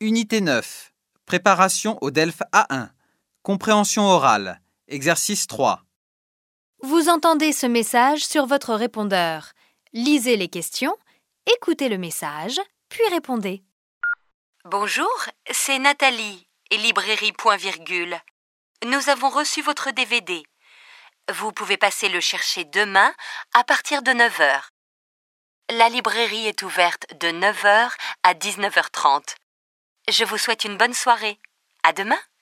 Unité 9. Préparation au DELF A1. Compréhension orale. Exercice 3. Vous entendez ce message sur votre répondeur. Lisez les questions, écoutez le message, puis répondez. Bonjour, c'est Nathalie et Librairie Point Virgule. Nous avons reçu votre DVD. Vous pouvez passer le chercher demain à partir de 9h. La librairie est ouverte de 9h à 19h30. Je vous souhaite une bonne soirée. À demain!